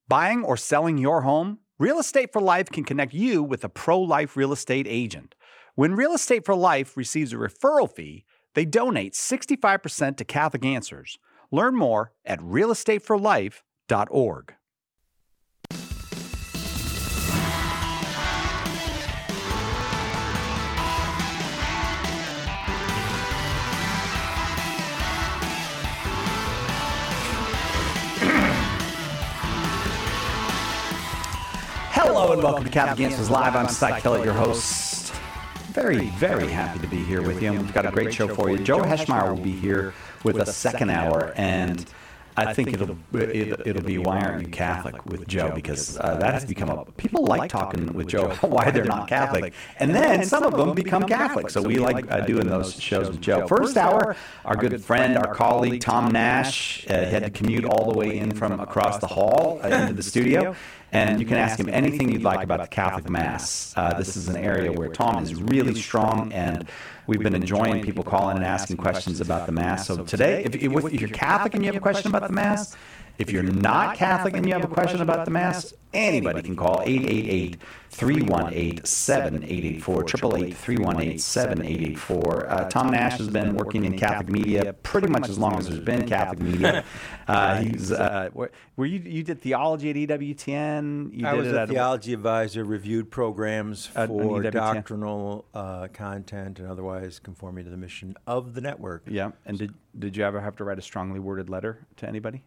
Buying or selling your home? Real Estate for Life can connect you with a pro-life real estate agent. When Real Estate for Life receives a referral fee, they donate 65% to Catholic Answers. Learn more at realestateforlife.org. Hello and welcome to Catholic Answers Live. I'm Cy Kellett, your host. Very, very happy to be here with you. And we've got a great show for you. Joe Heschmeyer will be here with a second hour, and I think it'll be Why Aren't You Catholic with Joe, because that has become a... People like talking with Joe about why they're not Catholic, and then some of them become Catholic, so we like doing those shows with Joe. First hour, our good friend, our colleague, Tom Nash, had to commute all the way in from across the hall into the studio. And you can ask him anything you'd like about the Catholic Mass. This is an area where Tom is really strong, and we've been enjoying people calling and asking questions about the Mass. So today, if you're Catholic and you have a question about the Mass, if you're not Catholic and you have a question about the Mass, anybody can call 888-318-7884, 888-318-7884. Tom Nash has been working in Catholic media pretty much as long as there's been Catholic media. You did theology at EWTN? I was a theology advisor, reviewed programs for doctrinal content and otherwise conforming to the mission of the network. Yeah, and did you ever have to write a strongly worded letter to anybody?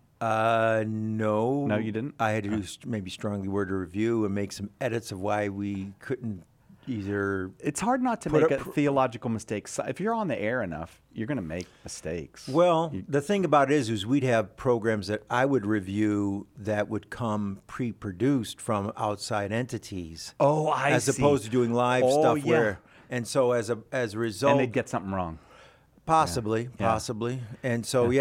No. No, you didn't? I had to do maybe strongly worded review and make some edits of why we couldn't either... It's hard not to make a theological mistake. If you're on the air enough, you're going to make mistakes. Well, the thing about it is we'd have programs that I would review that would come pre-produced from outside entities. Oh, I see. As opposed to doing live stuff where... And so as a result... And they'd get something wrong. Possibly. And so,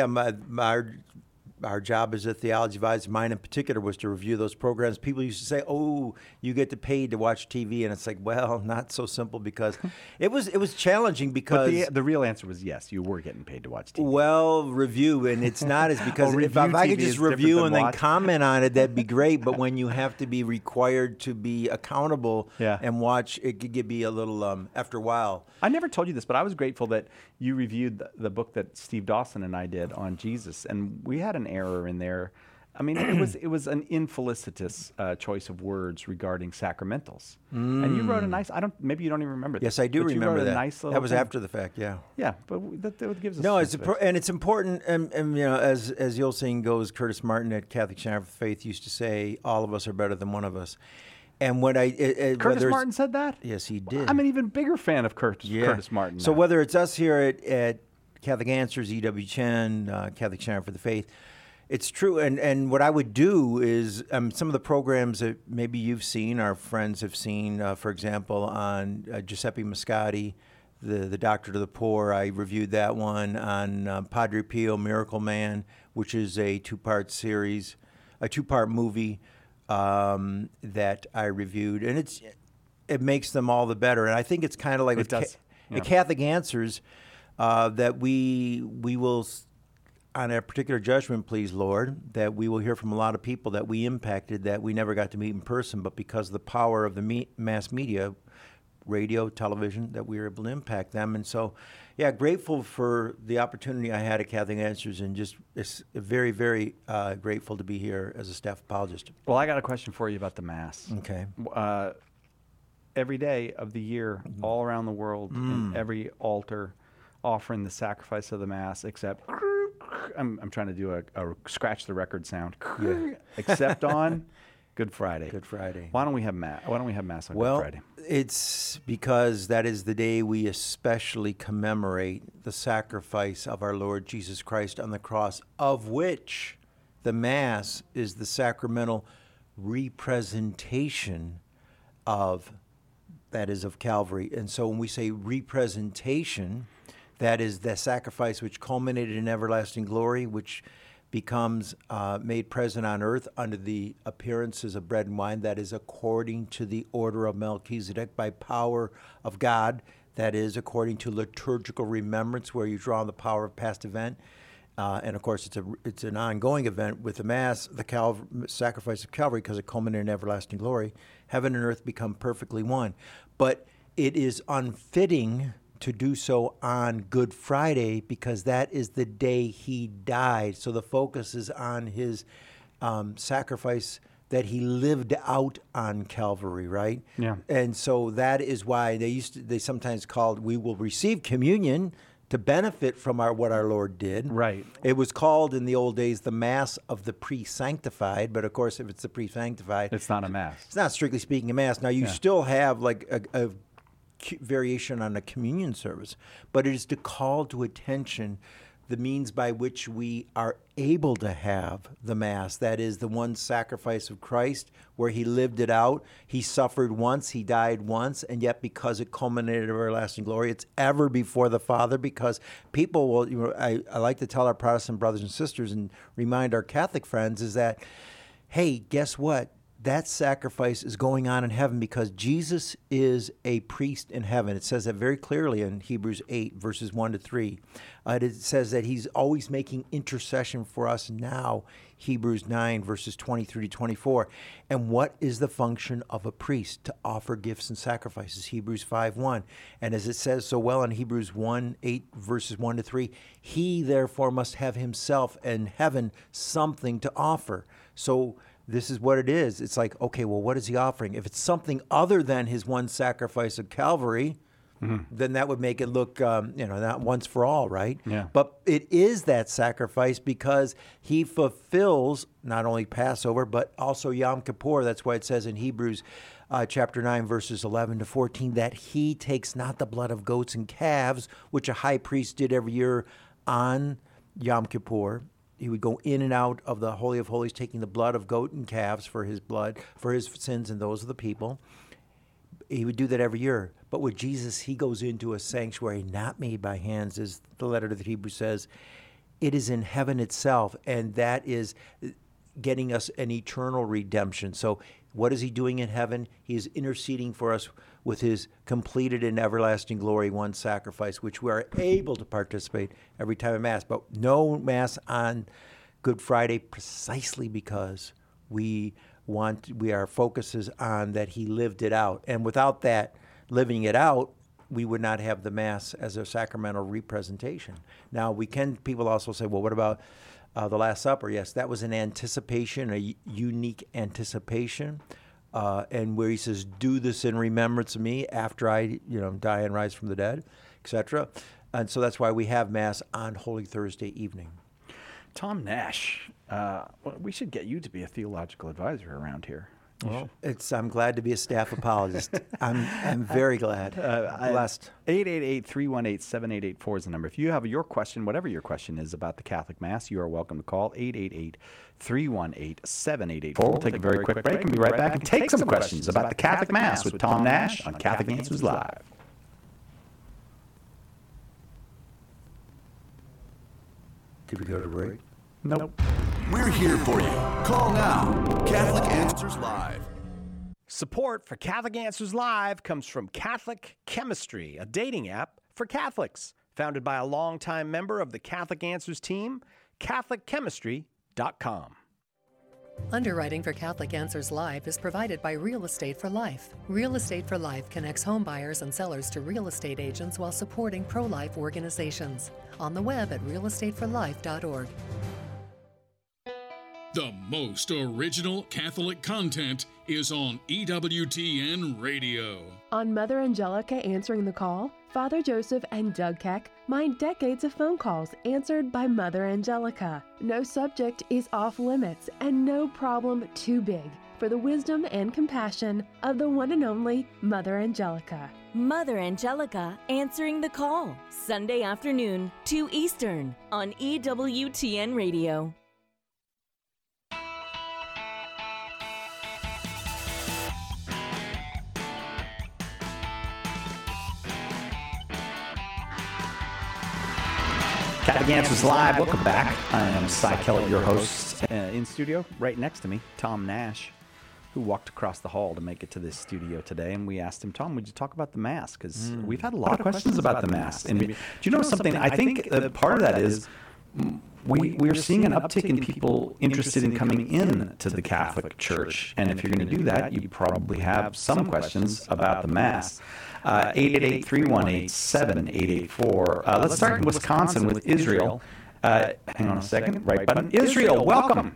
our job as a theology advisor, mine in particular, was to review those programs. People used to say, "Oh, you get paid to watch TV," and it's like, well, not so simple, because it was challenging because the real answer was yes, you were getting paid to watch TV. Well, review, and it's not as because if I could just review and then comment on it, that'd be great. But when you have to be required to be accountable and watch, it could be a little after a while. I never told you this, but I was grateful that you reviewed the book that Steve Dawson and I did on Jesus, and we had an error in there. I mean, it was an infelicitous choice of words regarding sacramentals. And you wrote a nice... maybe you don't even remember that. Yes, I do remember that. Nice that was after the fact. Yeah. Yeah, but that gives us... No, it's important, and you know, as the old saying goes, Curtis Martin at Catholic Center for Faith used to say, "All of us are better than one of us." And what Curtis Martin said that? Yes, he did. I'm an even bigger fan of Curtis Martin now. So whether it's us here at Catholic Answers, EWTN, Catholic Center for the Faith, it's true. And what I would do is some of the programs that maybe you've seen, our friends have seen, for example, on Giuseppe Moscati, the Doctor to the Poor. I reviewed that one on Padre Pio, Miracle Man, which is a two-part series, a two-part movie that I reviewed, and it makes them all the better. And I think it's kind of like the Catholic Answers that we will, on a particular judgment, please, Lord, that we will hear from a lot of people that we impacted that we never got to meet in person, but because of the power of the mass media, radio, television, that we were able to impact them. And so, grateful for the opportunity I had at Catholic Answers, and just very, very grateful to be here as a staff apologist. Well, I got a question for you about the Mass. Okay. Every day of the year, all around the world, in every altar, offering the sacrifice of the Mass, except... I'm trying to do a scratch the record sound. Except on Good Friday. Good Friday. Why don't we have Mass on Good Friday? Well, it's because that is the day we especially commemorate the sacrifice of our Lord Jesus Christ on the cross, of which the Mass is the sacramental representation of, that is, of Calvary. And so when we say representation, that is the sacrifice which culminated in everlasting glory, which becomes made present on earth under the appearances of bread and wine. That is according to the order of Melchizedek, by power of God. That is according to liturgical remembrance, where you draw on the power of past event. And of course, it's an ongoing event with the Mass, the sacrifice of Calvary, because it culminated in everlasting glory. Heaven and earth become perfectly one. But it is unfitting to do so on Good Friday because that is the day he died. So the focus is on his sacrifice that he lived out on Calvary, right? Yeah. And so that is why they sometimes called, we will receive communion to benefit from what our Lord did. Right. It was called in the old days the Mass of the Pre-Sanctified, but of course if it's the Pre-Sanctified, It's not a Mass. it's not strictly speaking a Mass. Now you still have like a variation on a communion service, but it is to call to attention the means by which we are able to have the Mass. That is the one sacrifice of Christ where he lived it out. He suffered once, he died once, and yet because it culminated in everlasting glory, it's ever before the Father, because people will, I like to tell our Protestant brothers and sisters and remind our Catholic friends is that, hey, guess what? That sacrifice is going on in heaven because Jesus is a priest in heaven. It says that very clearly in Hebrews 8, verses 1 to 3. It says that he's always making intercession for us now, Hebrews 9, verses 23 to 24. And what is the function of a priest? To offer gifts and sacrifices, Hebrews 5:1. And as it says so well in Hebrews 1:8, verses 1 to 3, he therefore must have himself in heaven something to offer. So this is what it is. It's like, okay, well, what is he offering? If it's something other than his one sacrifice of Calvary, then that would make it look, not once for all, right? Yeah. But it is that sacrifice because he fulfills not only Passover, but also Yom Kippur. That's why it says in Hebrews chapter 9, verses 11 to 14, that he takes not the blood of goats and calves, which a high priest did every year on Yom Kippur. He would go in and out of the Holy of Holies, taking the blood of goat and calves for his blood, for his sins and those of the people. He would do that every year. But with Jesus, he goes into a sanctuary not made by hands, as the letter to the Hebrews says. It is in heaven itself, and that is getting us an eternal redemption. So what is he doing in heaven? He is interceding for us with his completed and everlasting glory one sacrifice, which we are able to participate every time of Mass. But no Mass on Good Friday, precisely because our focus is on that he lived it out. And without that living it out, we would not have the Mass as a sacramental representation. Now, people also say, well, what about the Last Supper? Yes, that was an anticipation, a unique anticipation. And where he says, do this in remembrance of me after I die and rise from the dead, etc. And so that's why we have Mass on Holy Thursday evening. Tom Nash, we should get you to be a theological advisor around here. Well, I'm glad to be a staff apologist. I'm very glad. Blessed. 888-318-7884 is the number. If you have your question, whatever your question is about the Catholic Mass, you are welcome to call 888-318-7884. We'll take a very quick break and be right back and take some questions about the Catholic Mass with Tom Nash on Catholic Answers Live. Did we go to break? Nope. We're here for you. Call now. Catholic Answers Live. Support for Catholic Answers Live comes from Catholic Chemistry, a dating app for Catholics. Founded by a longtime member of the Catholic Answers team, CatholicChemistry.com. Underwriting for Catholic Answers Live is provided by Real Estate for Life. Real Estate for Life connects home buyers and sellers to real estate agents while supporting pro-life organizations. On the web at realestateforlife.org. The most original Catholic content is on EWTN Radio. On Mother Angelica Answering the Call, Father Joseph and Doug Keck mine decades of phone calls answered by Mother Angelica. No subject is off limits and no problem too big for the wisdom and compassion of the one and only Mother Angelica. Mother Angelica Answering the Call, Sunday afternoon, 2 Eastern, on EWTN Radio. Catholic Answers Live. Welcome back. I am Cy Kellett, your host. In studio, right next to me, Tom Nash, who walked across the hall to make it to this studio today. And we asked him, Tom, would you talk about the Mass? Because we've had a lot of questions about the Mass. And do you know something? I think part of that is we're seeing an uptick in people interested in coming in to the Catholic Church. And if you're going to do that, you probably have some questions about the Mass. 888-318-7884. Let's start in Wisconsin with Israel. Hang on a second. Right button. Israel, welcome.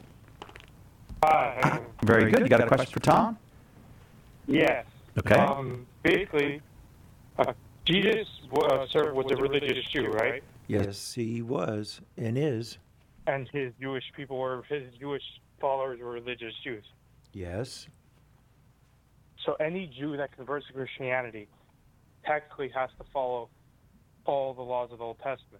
Hi. Very good. You got a question for Tom? Yes. Okay. Basically, Jesus was a religious Jew, right? Yes, he was and is. And his Jewish followers were religious Jews. Yes. So any Jew that converts to Christianity technically has to follow all the laws of the Old Testament.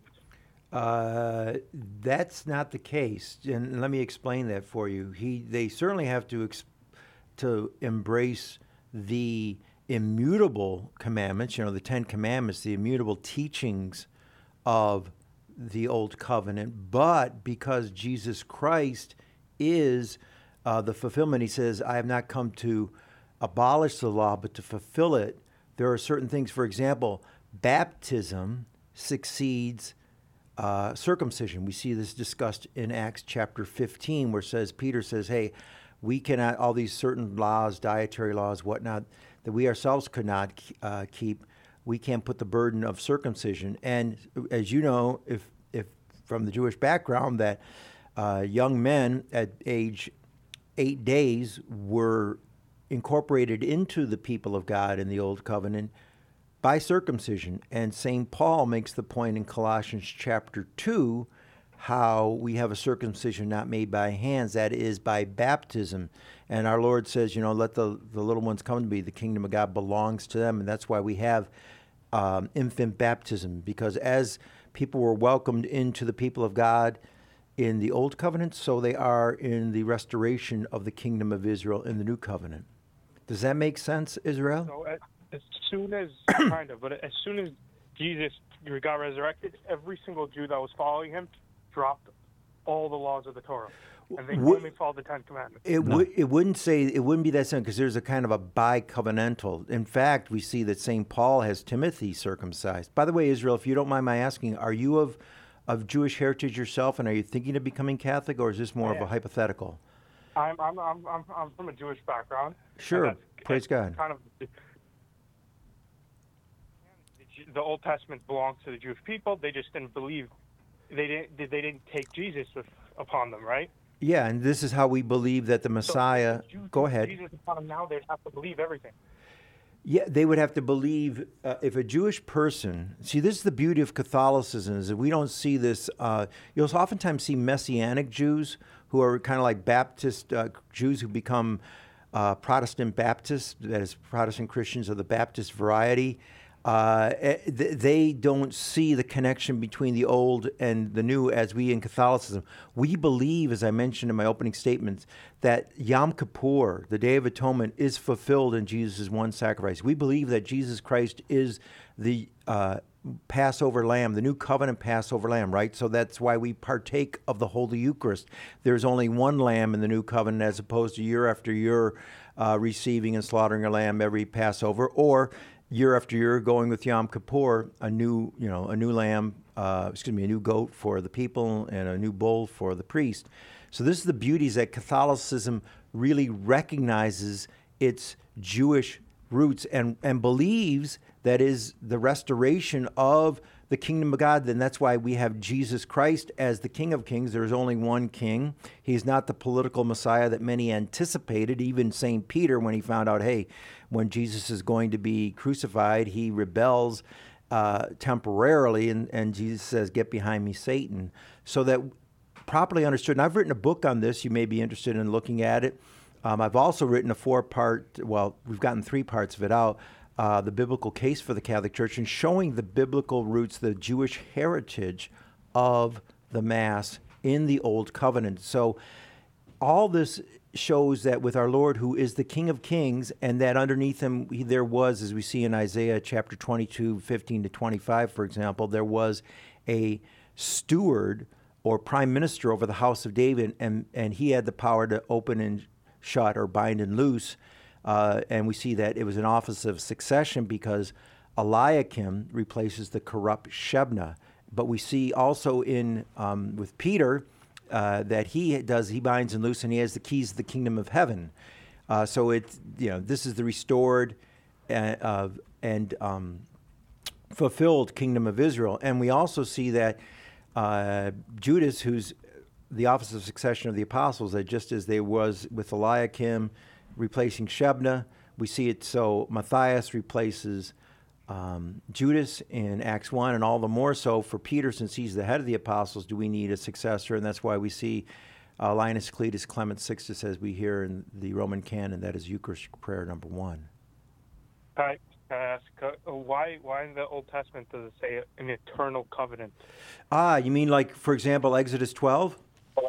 That's not the case, and let me explain that for you. They certainly have to embrace the immutable commandments, the 10 Commandments, the immutable teachings of the Old Covenant. But because Jesus Christ is the fulfillment, he says, I have not come to abolish the law, but to fulfill it. There are certain things, for example, baptism succeeds circumcision. We see this discussed in Acts chapter 15, where Peter says, hey, we cannot, all these certain laws, dietary laws, whatnot, that we ourselves could not keep, we can't put the burden of circumcision. And as you know, if from the Jewish background, that young men at age 8 days were incorporated into the people of God in the Old Covenant by circumcision. And St. Paul makes the point in Colossians chapter 2 how we have a circumcision not made by hands, that is by baptism. And our Lord says, let the little ones come to me. The kingdom of God belongs to them. And that's why we have infant baptism, because as people were welcomed into the people of God in the Old Covenant, so they are in the restoration of the kingdom of Israel in the New Covenant. Does that make sense, Israel? So as soon as, as soon as Jesus got resurrected, every single Jew that was following him dropped all the laws of the Torah, and they only followed the 10 Commandments. It wouldn't be that simple, because there's a kind of a bi-covenantal. In fact, we see that St. Paul has Timothy circumcised. By the way, Israel, if you don't mind my asking, are you of Jewish heritage yourself, and are you thinking of becoming Catholic, or is this more of a hypothetical? I'm from a Jewish background. Sure, praise God. Kind of the Old Testament belongs to the Jewish people. They just didn't believe. They didn't take Jesus upon them, right? Yeah, and this is how we believe that the Messiah. Go ahead. Jesus upon them now, they'd have to believe everything. Yeah, they would have to believe if a Jewish person. See, this is the beauty of Catholicism, is that we don't see this. You'll oftentimes see Messianic Jews who are kind of like Baptist Jews who become Protestant Baptists, that is, Protestant Christians of the Baptist variety. They don't see the connection between the old and the new as we in Catholicism. We believe, as I mentioned in my opening statements, that Yom Kippur, the Day of Atonement, is fulfilled in Jesus' one sacrifice. We believe that Jesus Christ is the Passover lamb, the new covenant Passover lamb, right? So that's why we partake of the Holy Eucharist. There's only one lamb in the new covenant, as opposed to year after year receiving and slaughtering a lamb every Passover, or year after year going with Yom Kippur, a new lamb, a new goat for the people and a new bull for the priest. So this is the beauty, is that Catholicism really recognizes its Jewish roots and believes that is the restoration of the kingdom of God. Then that's why we have Jesus Christ as the King of Kings. There's only one king. He's not the political Messiah that many anticipated. Even St. Peter, when he found out, hey, when Jesus is going to be crucified, he rebels temporarily, and Jesus says, get behind me, Satan. So that properly understood, and I've written a book on this. You may be interested in looking at it. I've also written a 4-part, we've gotten 3 parts of it out, the biblical case for the Catholic Church, and showing the biblical roots, the Jewish heritage of the Mass in the Old Covenant. So all this shows that with our Lord, who is the King of Kings, and that underneath him there was, as we see in Isaiah chapter 22, 15 to 25, for example, there was a steward or prime minister over the house of David, and he had the power to open and shut or bind and loose. And we see that it was an office of succession, because Eliakim replaces the corrupt Shebna. But we see also in with Peter that he binds and looses, and he has the keys of the kingdom of heaven. So it's, this is the restored and fulfilled kingdom of Israel. And we also see that Judas, who's the office of succession of the apostles, that just as there was with Eliakim replacing Shebna, we see it so Matthias replaces Judas in Acts 1, and all the more so for Peter, since he's the head of the apostles, do we need a successor? And that's why we see Linus Cletus Clement Sixtus, as we hear in the Roman canon, that is Eucharistic prayer number 1. Can I ask, why in the Old Testament does it say an eternal covenant? You mean like, for example, Exodus 12?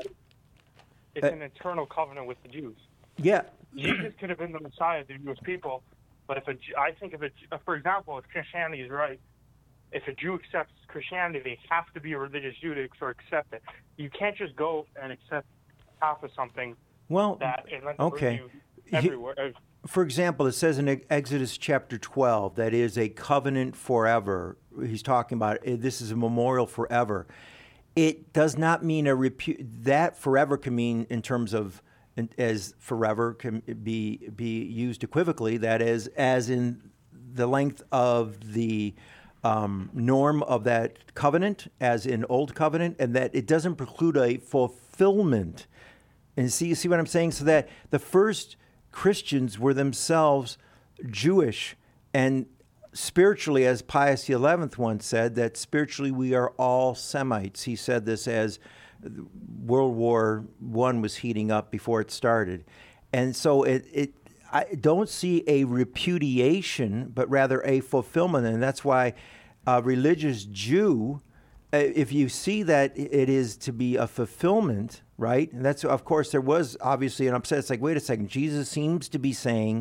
It's an eternal covenant with the Jews. Yeah. Jesus could have been the Messiah of the Jewish people, but for example, if Christianity is right, if a Jew accepts Christianity, they have to be a religious Jew to accept it. You can't just go and accept half of something. Okay. Everywhere. For example, it says in Exodus chapter 12 that is a covenant forever. He's talking about this is a memorial forever. It does not mean that forever can mean in terms of as forever can be used equivocally. That is, as in the length of the norm of that covenant, as in Old Covenant, and that it doesn't preclude a fulfillment. And you see what I'm saying? So that the first Christians were themselves Jewish, and spiritually, as Pius XI once said, that spiritually we are all Semites. He said this as World War I was heating up before it started. And so I don't see a repudiation, but rather a fulfillment. And that's why a religious Jew, if you see that it is to be a fulfillment, right? And that's, of course, there was obviously an upset. It's like, wait a second, Jesus seems to be saying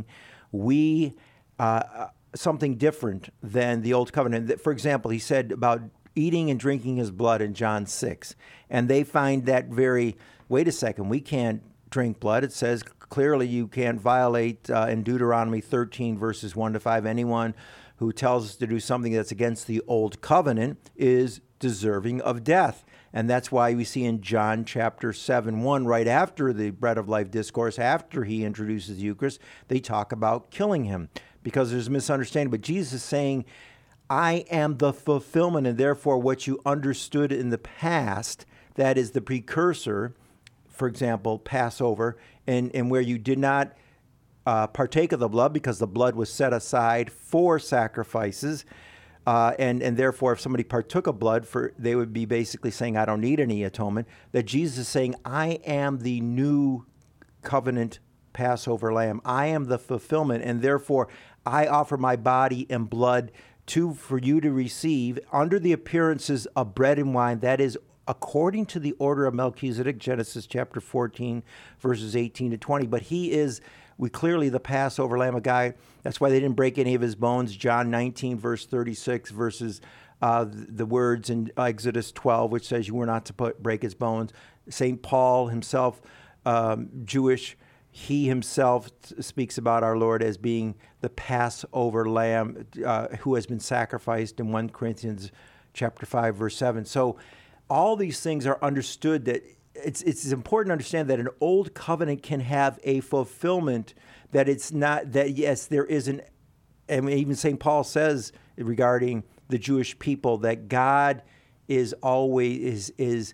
something different than the Old Covenant. For example, he said about eating and drinking his blood in John 6. And they find that wait a second, we can't drink blood. It says clearly you can't violate in Deuteronomy 13, verses 1 to 5. Anyone who tells us to do something that's against the Old Covenant is deserving of death. And that's why we see in John chapter 7:1, right after the Bread of Life discourse, after he introduces the Eucharist, they talk about killing him because there's a misunderstanding. But Jesus is saying, I am the fulfillment, and therefore what you understood in the past, that is the precursor, for example, Passover, and where you did not partake of the blood because the blood was set aside for sacrifices, and therefore if somebody partook of blood, they would be basically saying, I don't need any atonement, that Jesus is saying, I am the new covenant Passover lamb. I am the fulfillment, and therefore I offer my body and blood for you to receive under the appearances of bread and wine, that is according to the order of Melchizedek, Genesis chapter 14, verses 18 to 20. But he is clearly the Passover Lamb of God. That's why they didn't break any of his bones. John 19, verse 36, versus the words in Exodus 12, which says you were not to break his bones. St. Paul himself, Jewish, he himself speaks about our Lord as being the Passover Lamb who has been sacrificed in 1 Corinthians chapter 5, verse 7. So all these things are understood that it's important to understand that an old covenant can have a fulfillment, that it's not that, yes, there is and even St. Paul says regarding the Jewish people that God is always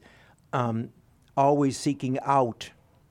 seeking out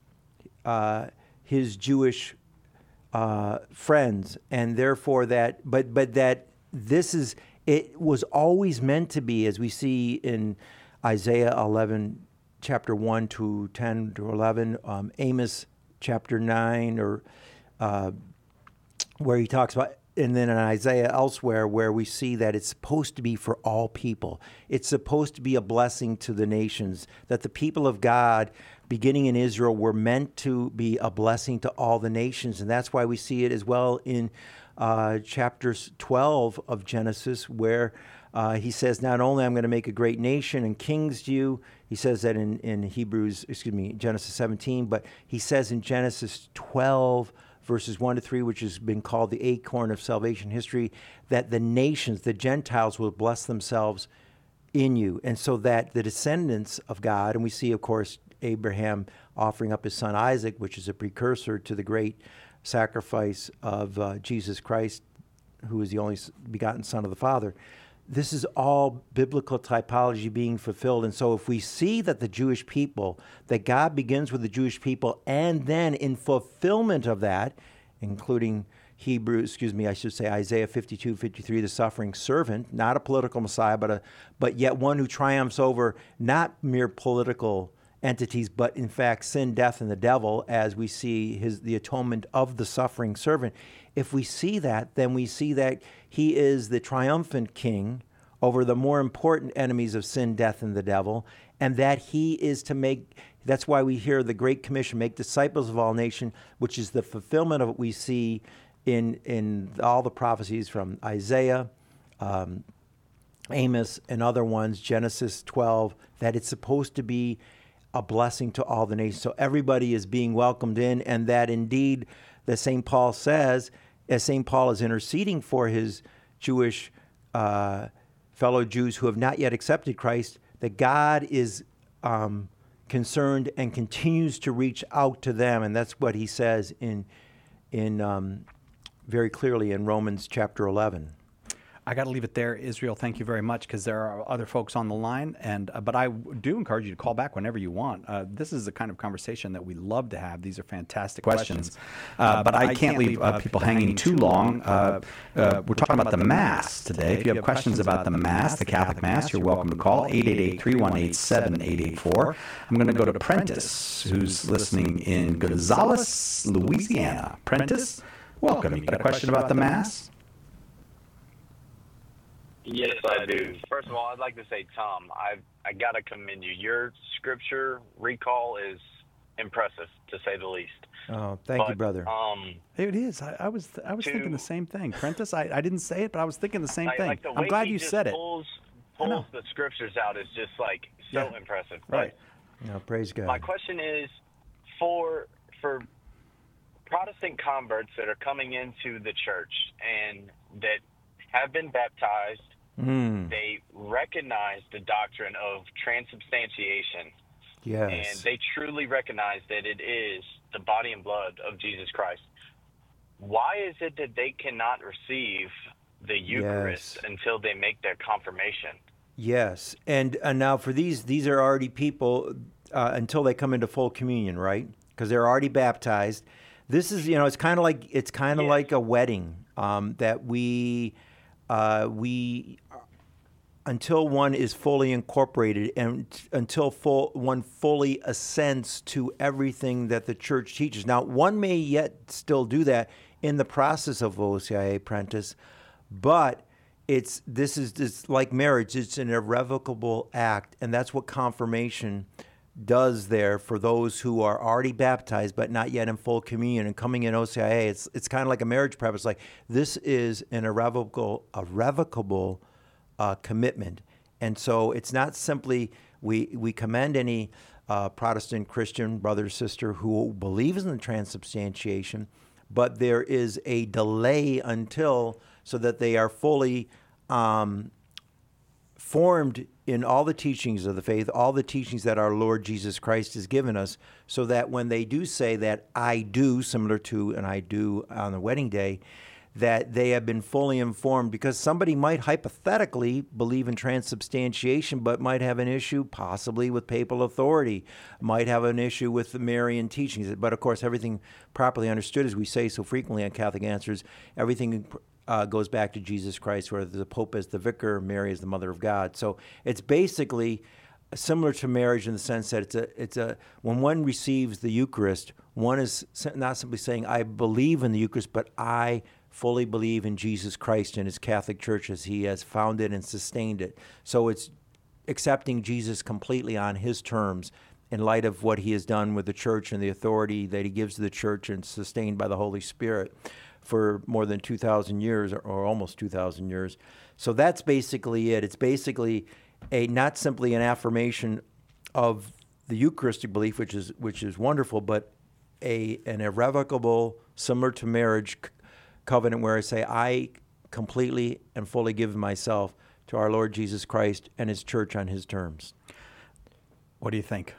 his Jewish friends, and therefore but that it was always meant to be, as we see in Isaiah 11, chapter 1 to 10 to 11, Amos chapter 9, or where he talks about, and then in Isaiah elsewhere, where we see that it's supposed to be for all people. It's supposed to be a blessing to the nations, that the people of God, beginning in Israel, were meant to be a blessing to all the nations. And that's why we see it as well in chapter 12 of Genesis, where he says, not only I'm going to make a great nation and kings to you, he says that in Genesis 17, but he says in Genesis 12, verses 1 to 3, which has been called the acorn of salvation history, that the nations, the Gentiles, will bless themselves in you. And so that the descendants of God, and we see, of course, Abraham offering up his son Isaac, which is a precursor to the great sacrifice of Jesus Christ, who is the only begotten Son of the Father. This is all biblical typology being fulfilled. And so if we see that the Jewish people, that God begins with the Jewish people, and then in fulfillment of that, including Isaiah 52, 53, the suffering servant, not a political Messiah, but yet one who triumphs over not mere political entities, but in fact sin, death, and the devil, as we see the atonement of the suffering servant. If we see that, then we see that he is the triumphant king over the more important enemies of sin, death, and the devil, and that he is to make, that's why we hear the Great Commission, make disciples of all nations, which is the fulfillment of what we see in all the prophecies from Isaiah, Amos, and other ones, Genesis 12, that it's supposed to be a blessing to all the nations. So everybody is being welcomed in, and that indeed, that St. Paul says, as St. Paul is interceding for his Jewish fellow Jews who have not yet accepted Christ, that God is concerned and continues to reach out to them. And that's what he says in very clearly in Romans chapter 11. I got to leave it there, Israel. Thank you very much, because there are other folks on the line, but I do encourage you to call back whenever you want. This is the kind of conversation that we love to have. These are fantastic questions, but I can't leave people hanging too long. We're talking about the Mass today. If you have questions about the Mass, the Catholic Mass, you're welcome to call 888-318-7884. I'm going to go to Prentice, who's listening in Gonzales, Louisiana. Prentice, welcome. You got a question about the Mass? Yes, I do. First of all, I'd like to say, Tom, I got to commend you. Your scripture recall is impressive, to say the least. Oh, thank you, brother. It is. I was thinking the same thing. Prentice, I didn't say it, but I was thinking the same thing. Like I'm glad you said it. Pulls the scriptures out is just like so impressive. Right. Praise God. My question is for Protestant converts that are coming into the church and that have been baptized, they recognize the doctrine of transubstantiation. Yes. And they truly recognize that it is the body and blood of Jesus Christ. Why is it that they cannot receive the Eucharist until they make their confirmation? Yes. And now for these are already people until they come into full communion, right? Because they're already baptized. This is, it's kind of like like a wedding that we until one is fully incorporated and until one fully assents to everything that the church teaches. Now, one may yet still do that in the process of OCIA, Prentice, but this is like marriage. It's an irrevocable act, and that's what confirmation does there for those who are already baptized but not yet in full communion and coming in OCIA. It's kind of like a marriage prep. It's like this is an irrevocable commitment, and so it's not simply we commend any Protestant Christian brother or sister who believes in the transubstantiation, but there is a delay until so that they are fully formed in all the teachings of the faith, all the teachings that our Lord Jesus Christ has given us, so that when they do say that I do, similar to an I do on the wedding day, that they have been fully informed, because somebody might hypothetically believe in transubstantiation but might have an issue possibly with papal authority, might have an issue with the Marian teachings. But of course, everything properly understood, as we say so frequently on Catholic Answers, everything goes back to Jesus Christ, where the Pope is the vicar, Mary is the Mother of God. So it's basically similar to marriage in the sense that it's a when one receives the Eucharist, one is not simply saying I believe in the Eucharist, but I fully believe in Jesus Christ and his Catholic Church as he has founded and sustained it. So it's accepting Jesus completely on his terms in light of what he has done with the church and the authority that he gives to the church and sustained by the Holy Spirit for more than 2,000 years or almost 2,000 years. So that's basically it. It's basically not simply an affirmation of the Eucharistic belief, which is wonderful, but an irrevocable, similar to marriage covenant, where I say I completely and fully give myself to our Lord Jesus Christ and his church on his terms. What do you think?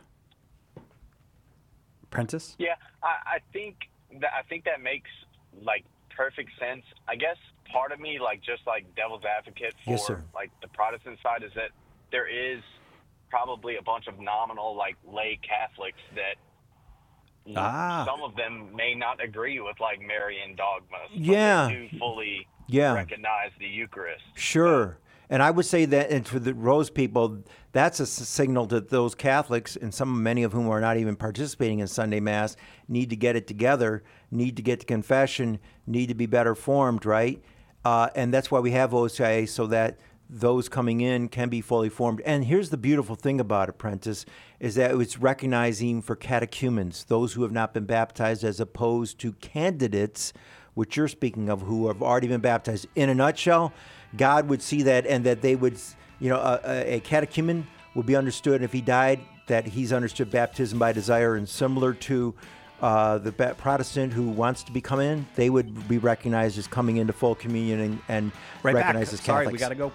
Prentice? Yeah, I think that makes like perfect sense. I guess part of me, like just like devil's advocate for Yes, sir. like the Protestant side, is that there is probably a bunch of nominal like lay Catholics that some of them may not agree with like Marian dogma. Yeah. They do fully Yeah. recognize the Eucharist. Sure. And I would say that, and for the Rose people, that's a signal that those Catholics, and many of whom are not even participating in Sunday Mass, need to get it together, need to get to confession, need to be better formed, right? And that's why we have OCIA, so that those coming in can be fully formed. And here's the beautiful thing about it, Prentice, is that it's recognizing for catechumens, those who have not been baptized, as opposed to candidates, which you're speaking of, who have already been baptized. In a nutshell, God would see that, and that they would, a catechumen would be understood if he died, that he's understood baptism by desire, and similar to the Protestant who wants to become in, they would be recognized as coming into full communion and Right recognized back. as Catholics. Sorry, we got to go.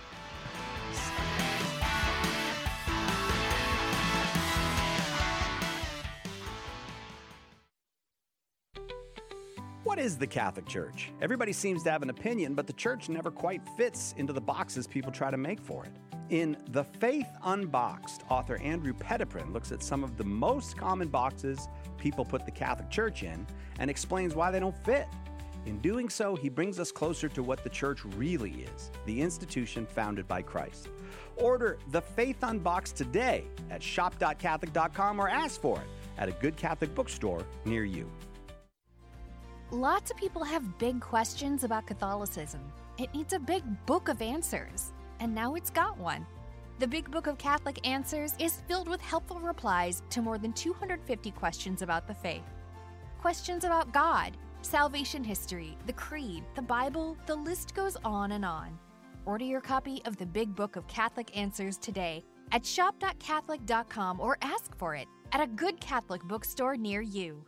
What is the Catholic Church? Everybody seems to have an opinion, but the church never quite fits into the boxes people try to make for it. In The Faith Unboxed, author Andrew Petiprin looks at some of the most common boxes people put the Catholic Church in and explains why they don't fit. In doing so, he brings us closer to what the church really is, the institution founded by Christ. Order The Faith Unboxed today at shop.catholic.com or ask for it at a good Catholic bookstore near you. Lots of people have big questions about Catholicism. It needs a big book of answers, and now it's got one. The Big Book of Catholic Answers is filled with helpful replies to more than 250 questions about the faith. Questions about God, salvation history, the Creed, the Bible, the list goes on and on. Order your copy of the Big Book of Catholic Answers today at shop.catholic.com or ask for it at a good Catholic bookstore near you.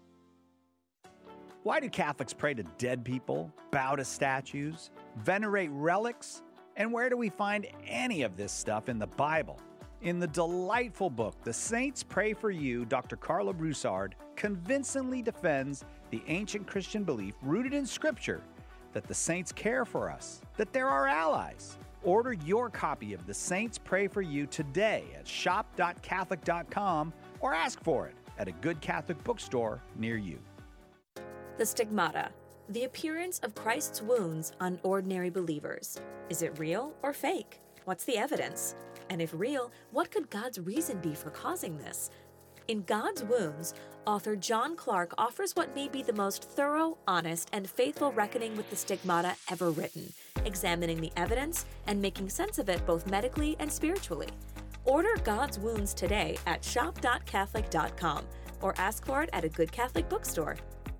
Why do Catholics pray to dead people, bow to statues, venerate relics? And where do we find any of this stuff in the Bible? In the delightful book, The Saints Pray for You, Dr. Carla Broussard convincingly defends the ancient Christian belief rooted in Scripture that the saints care for us, that they're our allies. Order your copy of The Saints Pray for You today at shop.catholic.com or ask for it at a good Catholic bookstore near you. The stigmata, the appearance of Christ's wounds on ordinary believers. Is it real or fake? What's the evidence? And if real, what could God's reason be for causing this? In God's Wounds, author John Clark offers what may be the most thorough, honest, and faithful reckoning with the stigmata ever written, examining the evidence and making sense of it both medically and spiritually. Order God's Wounds today at shop.catholic.com or ask for it at a good Catholic bookstore.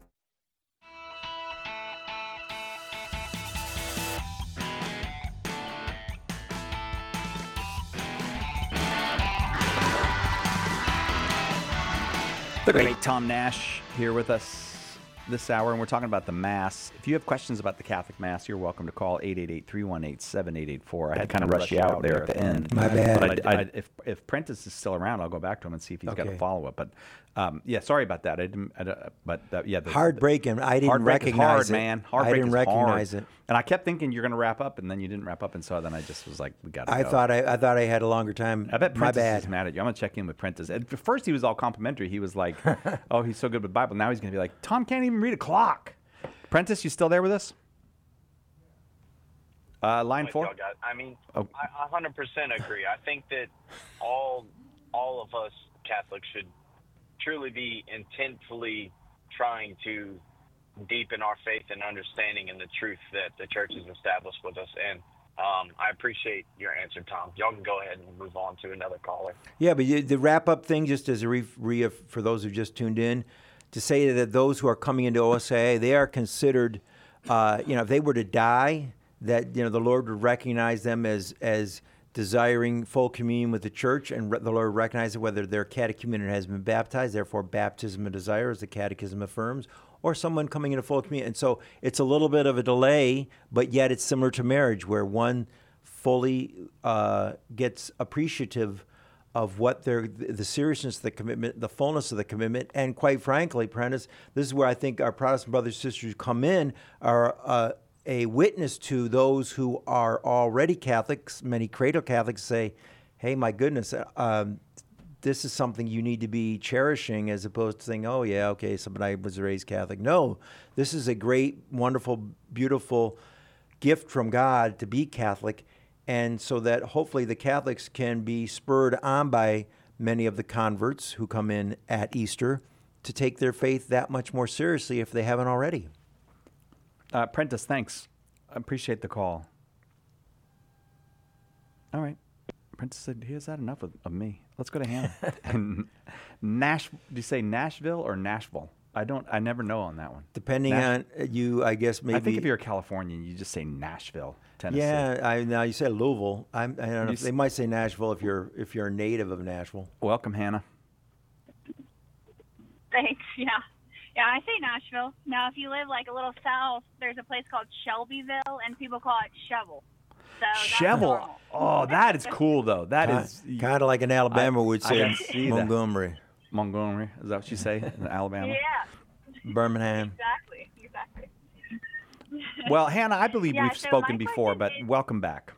The great Tom Nash here with us this hour, and we're talking about the Mass. If you have questions about the Catholic Mass, you're welcome to call 888-318-7884. I had to kind of rush you out there at the end. My bad. But if Prentice is still around, I'll go back to him and see if he's got a follow-up. But yeah, sorry about that. Heartbreaking. I didn't recognize it. Man. I didn't recognize it. And I kept thinking you're going to wrap up, and then you didn't wrap up, and so then I just was like, we got to go. I thought I had a longer time. I bet My Prentice bad. is mad at you. I'm going to check in with Prentice. At first, he was all complimentary. He was like, oh, he's so good with Bible. Now he's going to be like, Tom can't even read a clock. Prentice, you still there with us? Line 4? I mean, I 100% agree. I think that all of us Catholics should truly be intentfully trying to deepen our faith and understanding in the truth that the church has established with us. And I appreciate your answer, Tom. Y'all can go ahead and move on to another caller. Yeah, but the wrap-up thing, just as a for those who just tuned in, to say that those who are coming into OSIA, they are considered, if they were to die, that the Lord would recognize them as desiring full communion with the church, and the Lord recognizes whether their catechumen has been baptized, therefore baptism of desire, as the Catechism affirms, or someone coming into full communion. And so it's a little bit of a delay, but yet it's similar to marriage, where one fully gets appreciative of what the seriousness of the commitment, the fullness of the commitment, and quite frankly, Prentice, this is where I think our Protestant brothers and sisters come in, are a witness to those who are already Catholics. Many cradle Catholics say, hey, my goodness, this is something you need to be cherishing, as opposed to saying, oh, yeah, okay, somebody was raised Catholic. No, this is a great, wonderful, beautiful gift from God to be Catholic, and so that hopefully the Catholics can be spurred on by many of the converts who come in at Easter to take their faith that much more seriously if they haven't already. Prentice, thanks. I appreciate the call. All right. Prentice said, "Here's that enough of me. Let's go to Hannah." And do you say Nashville or Nashville? I never know on that one. Depending on you, I guess maybe. I think if you're a Californian, you just say Nashville, Tennessee. Yeah, now you said Louisville. I don't know. They might say Nashville if you're a native of Nashville. Welcome, Hannah. Thanks. Yeah, I say Nashville. Now, if you live like a little south, there's a place called Shelbyville, and people call it Shovel. So Shovel. Oh, that is cool though. That is kind of like in Alabama would say Montgomery. Montgomery, is that what you say in Alabama? Yeah. Birmingham. Exactly. Well, Hannah, I believe we've spoken before, but welcome back.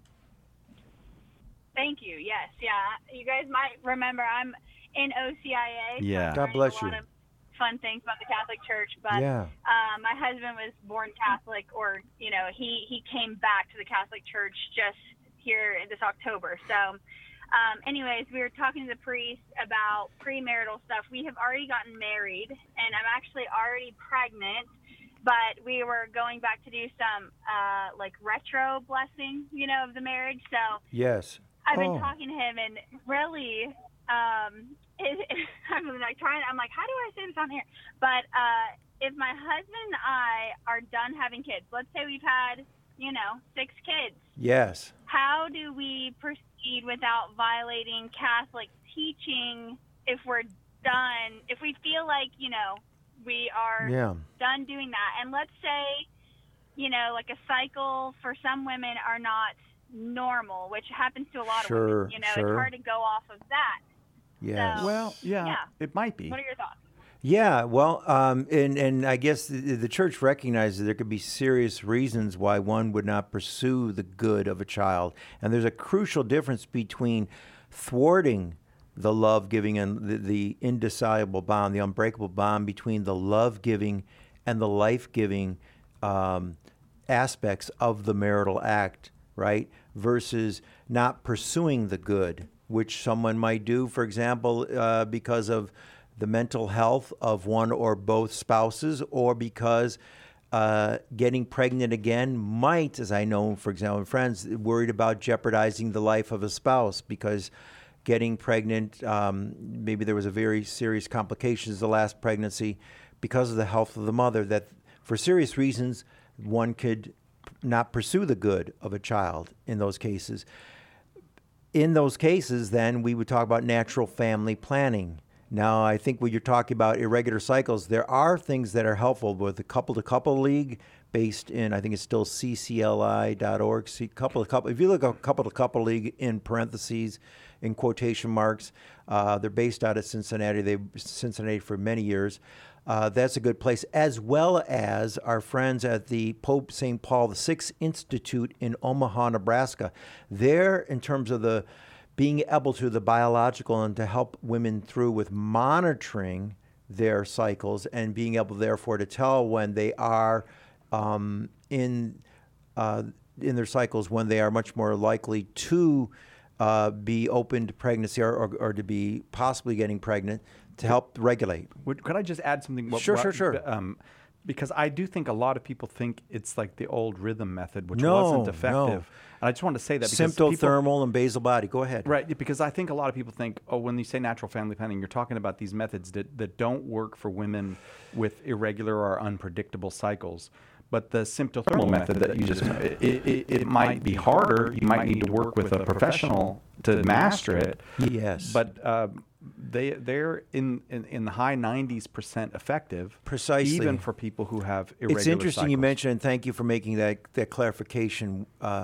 Thank you. Yes, yeah. You guys might remember I'm in OCIA. Yeah. God bless you. A lot of fun things about the Catholic Church, but my husband was born Catholic, or he came back to the Catholic Church just here this October. So. Anyways, we were talking to the priest about premarital stuff. We have already gotten married, and I'm actually already pregnant, but we were going back to do some retro blessing, of the marriage. So yes, I've been talking to him, and really, I'm like trying. I'm like, how do I say this on here? But if my husband and I are done having kids, let's say we've had 6 kids. Yes. How do we proceed without violating Catholic teaching if we're done, if we feel like, we are done doing that? And let's say, like a cycle for some women are not normal, which happens to a lot of women. It's hard to go off of that. Yes. So, well, it might be. What are your thoughts? Yeah, well, and I guess the church recognizes there could be serious reasons why one would not pursue the good of a child. And there's a crucial difference between thwarting the love-giving and the indissoluble bond, the unbreakable bond between the love-giving and the life-giving aspects of the marital act, right, versus not pursuing the good, which someone might do, for example, because of the mental health of one or both spouses, or because getting pregnant again might, as I know, for example, friends worried about jeopardizing the life of a spouse because getting pregnant, maybe there was a very serious complications the last pregnancy because of the health of the mother, that for serious reasons one could not pursue the good of a child in those cases. In those cases, then, we would talk about natural family planning. Now, I think when you're talking about irregular cycles, there are things that are helpful with the Couple-to-Couple League based in, I think it's still ccli.org. If you look at Couple-to-Couple League in parentheses, in quotation marks, they're based out of Cincinnati. They've been Cincinnati for many years. That's a good place, as well as our friends at the Pope St. Paul VI Institute in Omaha, Nebraska. There, in terms of the being able to the biological and to help women through with monitoring their cycles and being able, therefore, to tell when they are in their cycles, when they are much more likely to be open to pregnancy or to be possibly getting pregnant, to help regulate. Could I just add something? Sure. Because I do think a lot of people think it's like the old rhythm method, which wasn't effective. No. And I just wanted to say that because symptothermal and basal body. Go ahead. Right, because I think a lot of people think, when you say natural family planning, you're talking about these methods that don't work for women with irregular or unpredictable cycles. But the symptothermal method that you just it might be harder. You might need to work with a professional to master it. Yes. But they're in the high 90% effective. Precisely. Even for people who have irregular It's interesting cycles. you mentioned, and thank you for making that clarification,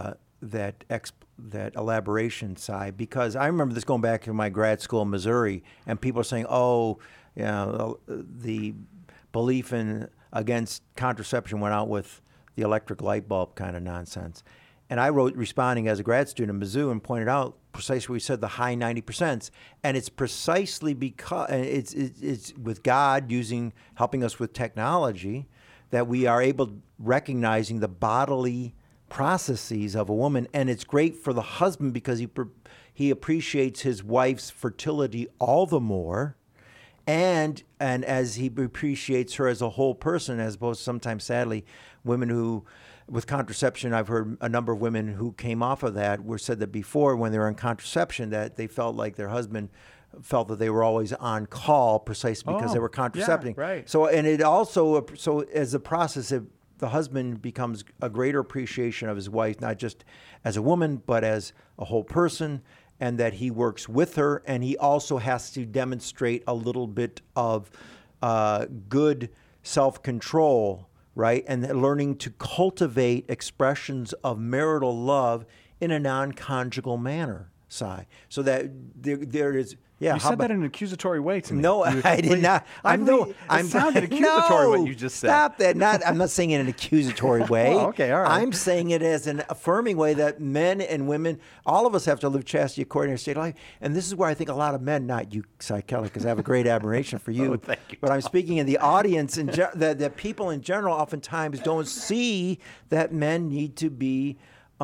elaboration side, because I remember this going back to my grad school in Missouri, and people are saying, "Oh, you know, the belief in against contraception went out with the electric light bulb kind of nonsense." And I wrote responding as a grad student in Mizzou and pointed out precisely what we said, the high 90%. And it's precisely because it's with God helping us with technology that we are able recognizing the bodily processes of a woman. And it's great for the husband because he appreciates his wife's fertility all the more. And as he appreciates her as a whole person, as opposed to sometimes, sadly, women who, with contraception, I've heard a number of women who came off of that were said that before, when they were on contraception, that they felt like their husband felt that they were always on call precisely because they were contracepting. Yeah, right. So, and it also, so as a process, the husband becomes a greater appreciation of his wife, not just as a woman, but as a whole person, and that he works with her, and he also has to demonstrate a little bit of good self-control, right? And learning to cultivate expressions of marital love in a non-conjugal manner, Si. So that there is... Yeah, you said that in an accusatory way to me. No, I did not. It sounded accusatory what you just said. Stop that. I'm not saying it in an accusatory way. Well, okay, all right. I'm saying it as an affirming way that men and women, all of us have to live chastity according to our state of life. And this is where I think a lot of men, not you, Si Kelly, because I have a great admiration for you. Oh, thank you. But I'm speaking in the audience, that people in general oftentimes don't see that men need to be...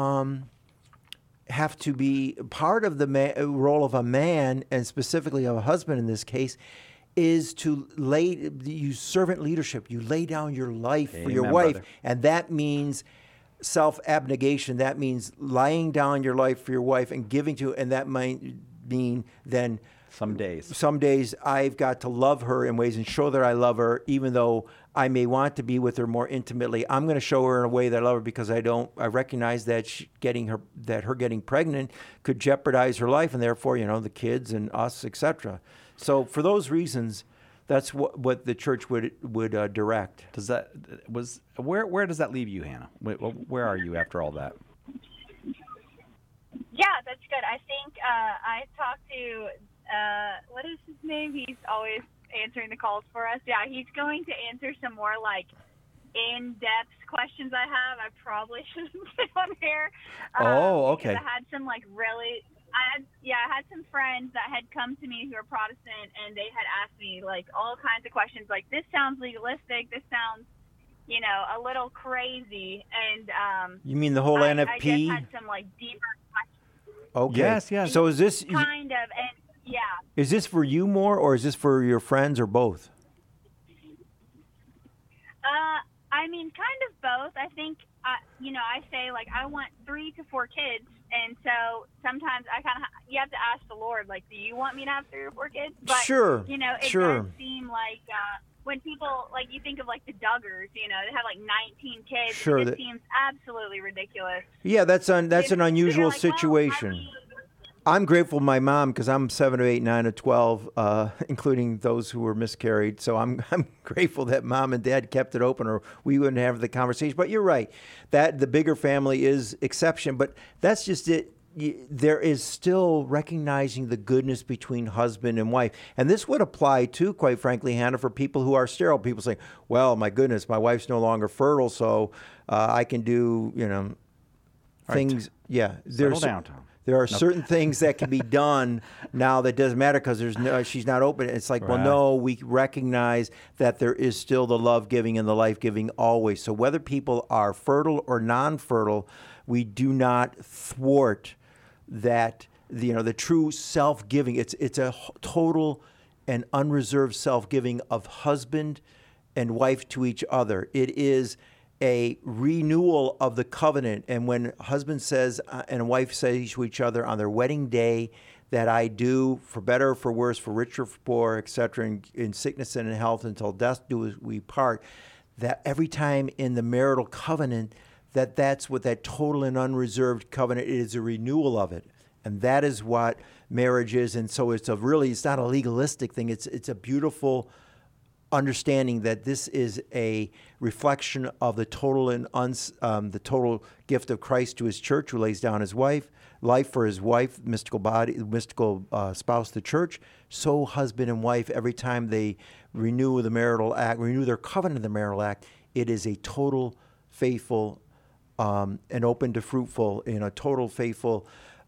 have to be part of the role of a man, and specifically of a husband in this case, is to use servant leadership. You lay down your life for your wife, brother. And that means self-abnegation. That means laying down your life for your wife and giving to, and that might mean then some days I've got to love her in ways and show that I love her, even though I may want to be with her more intimately. I'm going to show her in a way that I love her because I recognize that her getting pregnant could jeopardize her life, and therefore, the kids and us, etc. So for those reasons, that's what the church would direct. Where does that leave you, Hannah? Where are you after all that? Yeah, that's good. I think I talked to what is his name? He's always answering the calls for us. Yeah, he's going to answer some more in-depth questions I have. I probably shouldn't say on here. Okay. I had some I had some friends that had come to me who are Protestant, and they had asked me all kinds of questions. This sounds legalistic. This sounds, a little crazy. And you mean the whole NFP? I just had some deeper questions. Okay. Yes. So is this kind of and. Yeah. Is this for you more, or is this for your friends, or both? Kind of both. I think, I say, I want 3 to 4 kids, and so sometimes you have to ask the Lord, do you want me to have 3 or 4 kids? But, sure. It does seem like when people, you think of, the Duggars, they have, 19 kids. Sure. It seems absolutely ridiculous. Yeah, that's an unusual situation. I'm grateful to my mom because I'm 7 of 8, 9 of 12, including those who were miscarried. So I'm grateful that Mom and Dad kept it open, or we wouldn't have the conversation. But you're right, that the bigger family is exception. But that's just it. There is still recognizing the goodness between husband and wife. And this would apply too, quite frankly, Hannah, for people who are sterile. People say, well, my goodness, my wife's no longer fertile, so I can do, things. Right. Yeah. Settle down, Tom. There are certain things that can be done now that doesn't matter because she's not open. It's like, right. Well, no, we recognize that there is still the love giving and the life giving always. So whether people are fertile or non-fertile, we do not thwart that. The true self-giving. It's a total and unreserved self-giving of husband and wife to each other. It is a renewal of the covenant. And when husband says and wife says to each other on their wedding day that I do for better or for worse, for richer or for poor, etc., in sickness and in health until death do we part, that every time in the marital covenant that's what that total and unreserved covenant is, a renewal of it. And that is what marriage is. And so it's not a legalistic thing. It's a beautiful understanding that this is a reflection of the total the total gift of Christ to His church, who lays down His life for His wife, mystical spouse, the church. So husband and wife, every time they renew the marital act, renew their covenant of the marital act, it is a total faithful and open to fruitful, in a total faithful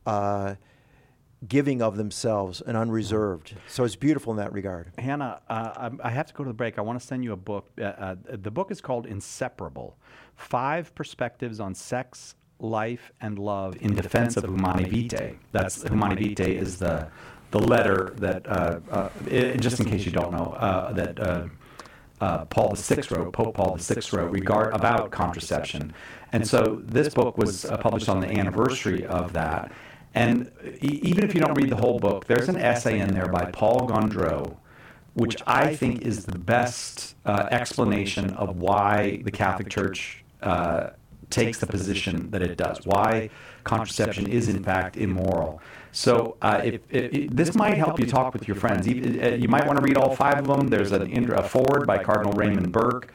giving of themselves and unreserved. So it's beautiful in that regard. Hannah, I have to go to the break. I want to send you a book. The book is called Inseparable: 5 Perspectives on Sex, Life, and Love in Defense of Humanae Vitae. That's Humanae Vitae is the letter that, just in case you don't know, that Paul VI wrote, Pope Paul VI wrote about contraception. And so this book was published on the anniversary of that. And even if you don't read the whole book, there's an essay in there by Paul Gondreau, which I think is the best explanation of why the Catholic Church takes the position that it does, why contraception is in fact immoral. So this might help you talk with your friends. You might want to read all 5 of them. There's a foreword by Cardinal Raymond Burke.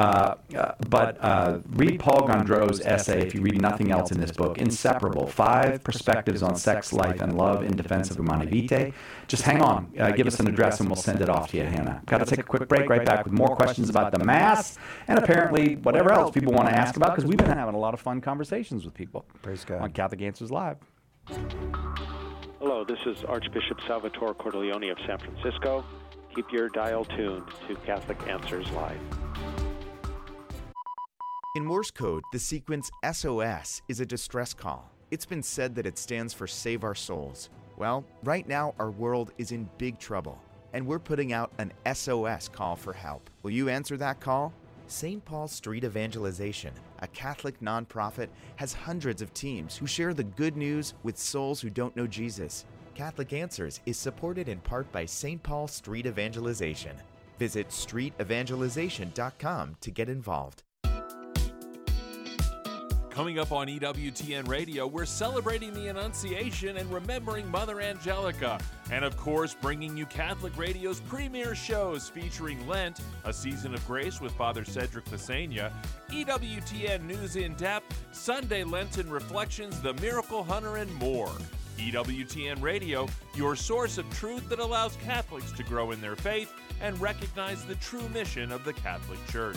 But read Paul Gondreau's essay if you read nothing else in this book, Inseparable: 5 Perspectives on Sex, Life, and Love in Defense of Humanae Vitae. Just hang on. Give us an address and we'll send it off to you, Hannah. Got to take a quick break. Right back with more questions about the Mass and apparently whatever else people want to ask about, because we've been having a lot of fun conversations with people. Praise God. On Catholic Answers Live. Hello, this is Archbishop Salvatore Cordileone of San Francisco. Keep your dial tuned to Catholic Answers Live. In Morse code, the sequence SOS is a distress call. It's been said that it stands for Save Our Souls. Well, right now our world is in big trouble, and we're putting out an SOS call for help. Will you answer that call? St. Paul Street Evangelization, a Catholic nonprofit, has hundreds of teams who share the good news with souls who don't know Jesus. Catholic Answers is supported in part by St. Paul Street Evangelization. Visit streetevangelization.com to get involved. Coming up on EWTN Radio, we're celebrating the Annunciation and remembering Mother Angelica. And of course, bringing you Catholic Radio's premier shows featuring Lent, A Season of Grace with Father Cedric Pesena, EWTN News in Depth, Sunday Lenten Reflections, The Miracle Hunter, and more. EWTN Radio, your source of truth that allows Catholics to grow in their faith and recognize the true mission of the Catholic Church.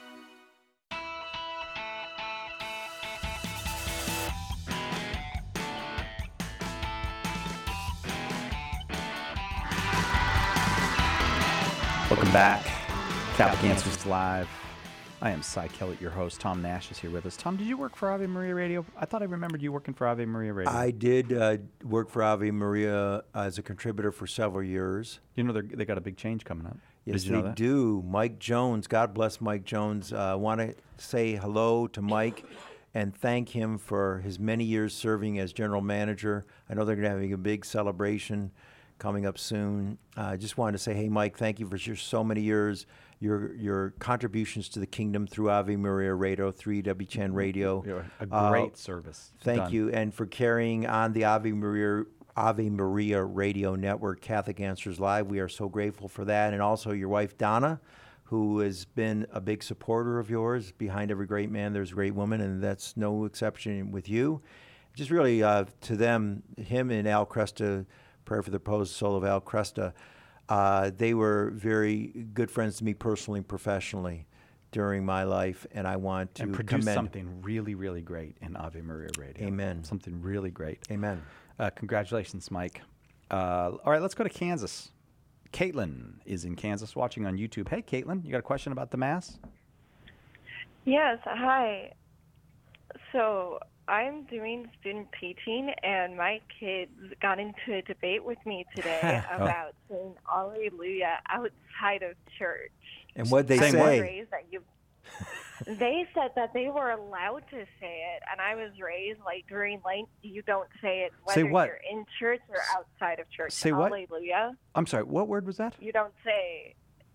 Welcome back. Catholic Answers Live. I am Cy Kellett, your host. Tom Nash is here with us. Tom, did you work for Ave Maria Radio? I thought I remembered you working for Ave Maria Radio. I did work for Ave Maria as a contributor for several years. You know they got a big change coming up. Yes, did you know they that? do. Mike Jones, God bless Mike Jones. I want to say hello to Mike and thank him for his many years serving as general manager. I know they're going to have a big celebration coming up soon. I just wanted to say, hey, Mike, thank you for so many years, your contributions to the kingdom through Ave Maria Radio, 3WTN Radio. A great service. Thank you. And for carrying on the Ave Maria Radio Network, Catholic Answers Live. We are so grateful for that. And also your wife, Donna, who has been a big supporter of yours. Behind every great man, there's a great woman, and that's no exception with you. Just really to them, him and Al Cresta, prayer for the reposed soul of Al Cresta. They were very good friends to me personally and professionally during my life, and I want to produce something really, really great in Ave Maria Radio. Amen. Something really great. Amen. Congratulations, Mike. All right, let's go to Kansas. Caitlin is in Kansas watching on YouTube. Hey, Caitlin, you got a question about the Mass? Yes, hi. So I'm doing student teaching, and my kids got into a debate with me today about saying Alleluia outside of church. And what'd they say? They said that they were allowed to say it, and I was raised like during Lent, you don't say it whether you're in church or outside of church. Say what? Alleluia. I'm sorry, what word was that? You don't say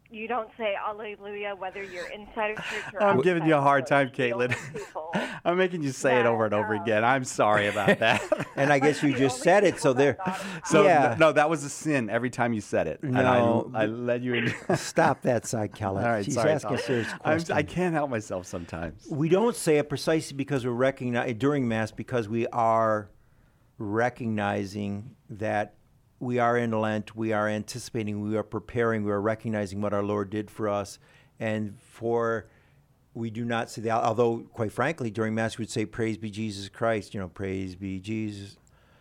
you don't say Alleluia whether you're inside of church or I'm outside giving you a hard time, church. Caitlin. I'm making you say it over and over again. I'm sorry about that. And I guess you just said it, so there. So yeah. no, that was a sin every time you said it. No. And I led you in. Stop that side, Kelly. All right, She's sorry, asking Tom. serious questions. I can't help myself sometimes. We don't say it precisely because we're recognizing during Mass, because we are recognizing that we are in Lent, we are anticipating, we are preparing, we are recognizing what our Lord did for us. And we do not say that, although, quite frankly, during Mass, we would say, praise be Jesus Christ, praise be Jesus.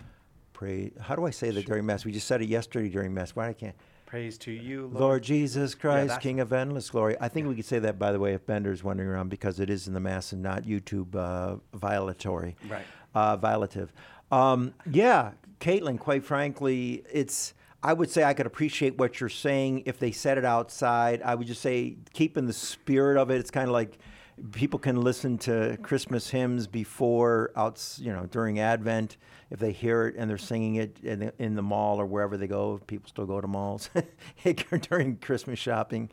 How do I say that during Mass? We just said it yesterday during Mass. Why I can't? Praise to you, Lord Jesus Christ, Yeah, King of endless glory. I think we could say that, by the way, if Bender's wandering around, because it is in the Mass and not YouTube violatory. Right. Violative. Yeah, Caitlin, quite frankly, I would say I could appreciate what you're saying if they said it outside. I would just say keep in the spirit of it. It's kind of like people can listen to Christmas hymns before, during Advent. If they hear it and they're singing it in the mall or wherever they go, people still go to malls during Christmas shopping.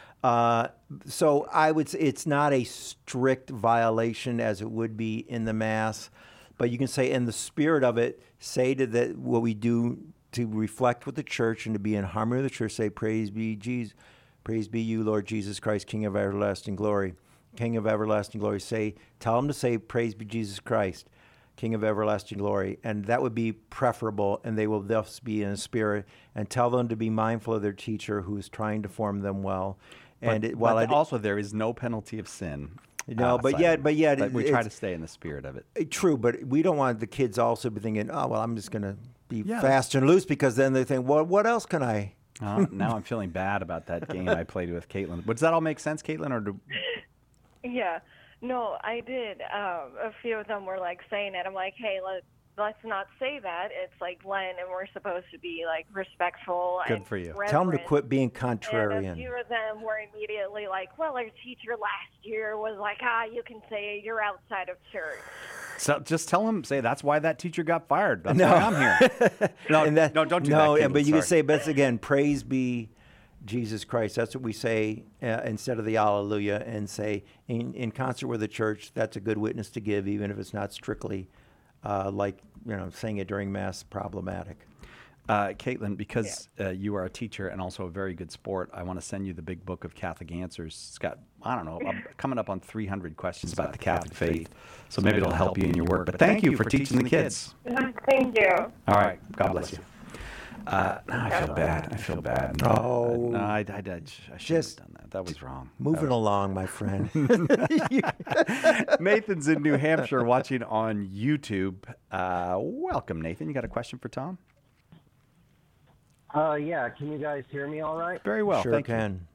So I would say it's not a strict violation as it would be in the Mass. But you can say in the spirit of it, say that what we do to reflect with the church and to be in harmony with the church, say, praise be Jesus, praise be you, Lord Jesus Christ, King of everlasting glory. King of everlasting glory. Tell them to say, praise be Jesus Christ, King of everlasting glory. And that would be preferable, and they will thus be in a spirit. And tell them to be mindful of their teacher who is trying to form them well. But also there is no penalty of sin. No, but we try to stay in the spirit of it. True, but we don't want the kids also be thinking, oh, well, I'm just going to be fast and loose, because then they think, well, what else can I? Now I'm feeling bad about that game I played with Caitlin. Does that all make sense, Caitlin? Yeah. No, I did. A few of them were saying it. I'm like, hey, let's not say that. It's Lent, and we're supposed to be respectful. Good and for you. reverent. Tell them to quit being contrarian. And a few of them were immediately well, our teacher last year was you can say you're outside of church. So just tell them, that's why that teacher got fired. That's why I'm here. No, don't do that. Caitlin, but you can say, but again, praise be Jesus Christ. That's what we say instead of the Alleluia, and say in concert with the church. That's a good witness to give, even if it's not strictly saying it during Mass problematic. Caitlin, because you are a teacher and also a very good sport, I want to send you the Big Book of Catholic Answers. It's got, coming up on 300 questions about the Catholic faith. So maybe it'll help you in your work. But thank you for teaching the kids. Thank you. All right. God bless you. I feel bad. Oh. No, I shouldn't have done that. That was wrong. Moving along, my friend. Nathan's in New Hampshire watching on YouTube. Welcome, Nathan. You got a question for Tom? Yeah. Can you guys hear me all right? Very well. Sure Thank can. you.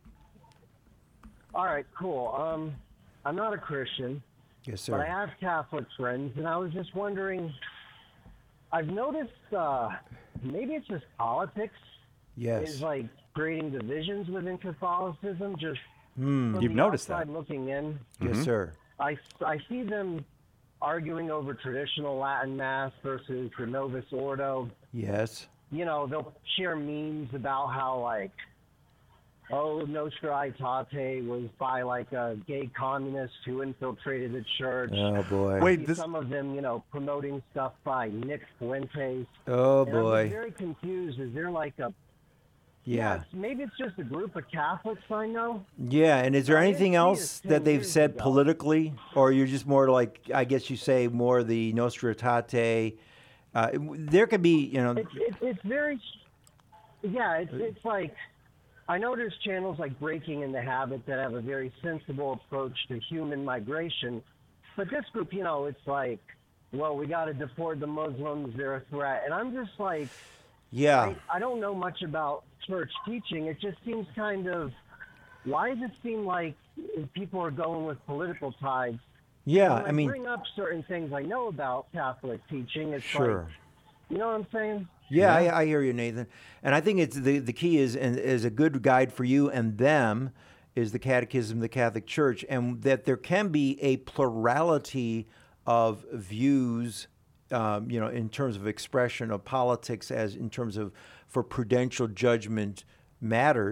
All right, cool. I'm not a Christian. Yes, sir. But I have Catholic friends, and I was just wondering, I've noticed maybe it's just politics. Yes. Is creating divisions within Catholicism. Just you've the noticed outside that. looking in. Yes, sir. I see them arguing over traditional Latin Mass versus the Novus Ordo. Yes. They'll share memes about how Nostra Aetate was by a gay communist who infiltrated the church. Oh boy! Wait, some of them, promoting stuff by Nick Fuentes. Oh and boy! I'm very confused. Is there a? Yeah. Maybe it's just a group of Catholics I know. Yeah, and is there I anything didn't see else it 10 that they've years said ago. politically, or you're just more I guess you say more the Nostra Aetate? There could be, It's very. Yeah, it's I know there's channels like Breaking in the Habit that have a very sensible approach to human migration, but this group, it's well, we got to deport the Muslims, they're a threat. And I'm just yeah. I don't know much about church teaching. It just seems why does it seem like people are going with political tides? Yeah, when I bring up certain things I know about Catholic teaching, it's sure. You know what I'm saying? Yeah, I hear you, Nathan. And I think it's the key is a good guide for you and them is the Catechism of the Catholic Church, and that there can be a plurality of views, in terms of expression of politics, as in terms of for prudential judgment matters.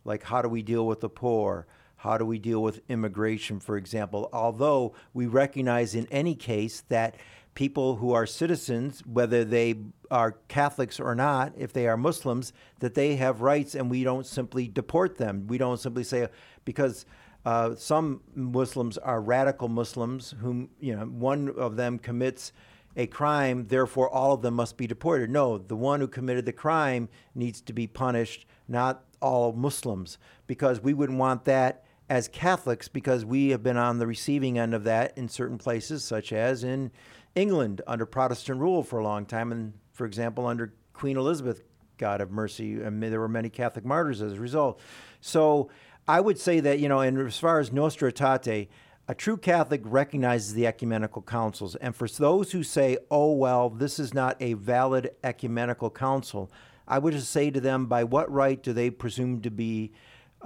like how do we deal with the poor? How do we deal with immigration, for example? Although we recognize in any case that people who are citizens, whether they are Catholics or not, if they are Muslims, that they have rights, and we don't simply deport them. We don't simply say, because some Muslims are radical Muslims whom, one of them commits a crime, therefore all of them must be deported. No, the one who committed the crime needs to be punished, not all Muslims, because we wouldn't want that as Catholics, because we have been on the receiving end of that in certain places, such as in England under Protestant rule for a long time, and for example under Queen Elizabeth, God have mercy, and there were many Catholic martyrs as a result. So I would say that, and as far as Nostra Aetate, a true Catholic recognizes the ecumenical councils. And for those who say, oh, well, this is not a valid ecumenical council, I would just say to them, by what right do they presume to be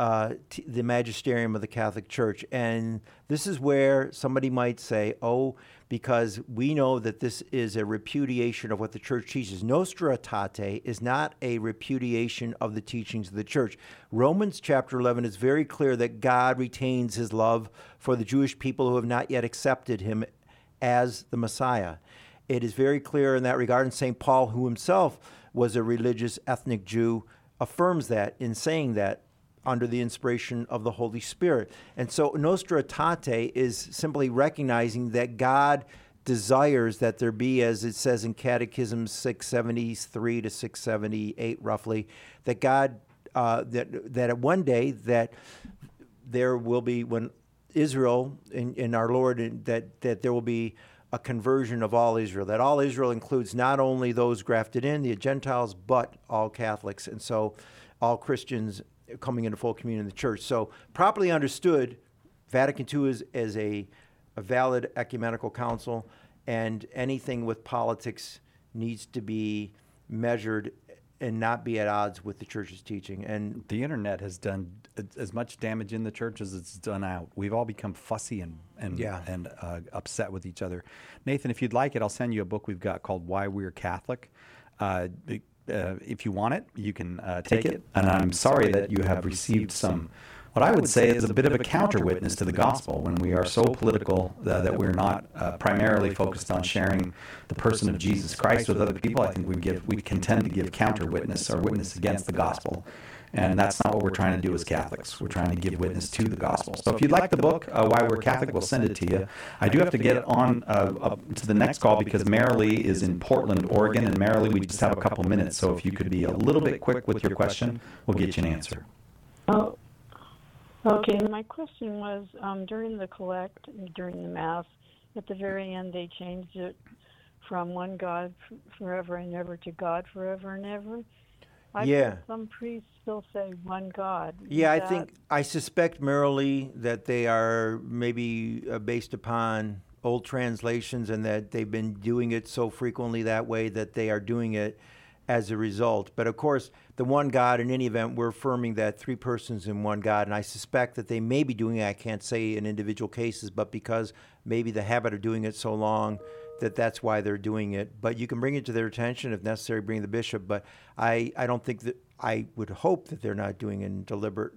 the magisterium of the Catholic Church? And this is where somebody might say, oh, because we know that this is a repudiation of what the Church teaches. Nostra Aetate is not a repudiation of the teachings of the Church. Romans chapter 11 is very clear that God retains his love for the Jewish people who have not yet accepted him as the Messiah. It is very clear in that regard, and St. Paul, who himself was a religious ethnic Jew, affirms that in saying that under the inspiration of the Holy Spirit. And so Nostra Aetate is simply recognizing that God desires that there be, as it says in Catechism 673 to 678 roughly, that God, that one day that there will be, when Israel, in our Lord, that there will be a conversion of all Israel, that all Israel includes not only those grafted in, the Gentiles, but all Catholics, and so all Christians coming into full communion in the Church. So properly understood, Vatican II is a valid ecumenical council, and anything with politics needs to be measured and not be at odds with the Church's teaching. And the internet has done as much damage in the Church as it's done out. We've all become fussy and upset with each other. Nathan, if you'd like it, I'll send you a book we've got called Why We're Catholic. If you want it, you can take it. And I'm sorry that you have received some, what I would say is a bit of a counter witness to the gospel, when we are so political that we're not primarily focused on sharing the person of Jesus Christ with other people. I think we can tend to give counter witness or witness against the gospel. And that's not what we're trying to do as Catholics. We're trying to give witness to the gospel. So if you'd like the book, Why We're Catholic, we'll send it to you. I do have to get on up to the next call because Marilee is in Portland, Oregon. And Marilee, we just have a couple minutes. So if you could be a little bit quick with your question, we'll get you an answer. Oh, okay. My question was, during the collect, during the Mass, at the very end, they changed it from one God forever and ever to God forever and ever. I've heard some priests still say one God. Yeah, I suspect, Marilee, that they are maybe based upon old translations, and that they've been doing it so frequently that way that they are doing it as a result. But of course, the one God, in any event, we're affirming that three persons in one God, and I suspect that they may be doing it. I can't say in individual cases, but because maybe the habit of doing it so long, that's why they're doing it. But you can bring it to their attention if necessary, bring the bishop. But I don't think that, I would hope that they're not doing it in deliberate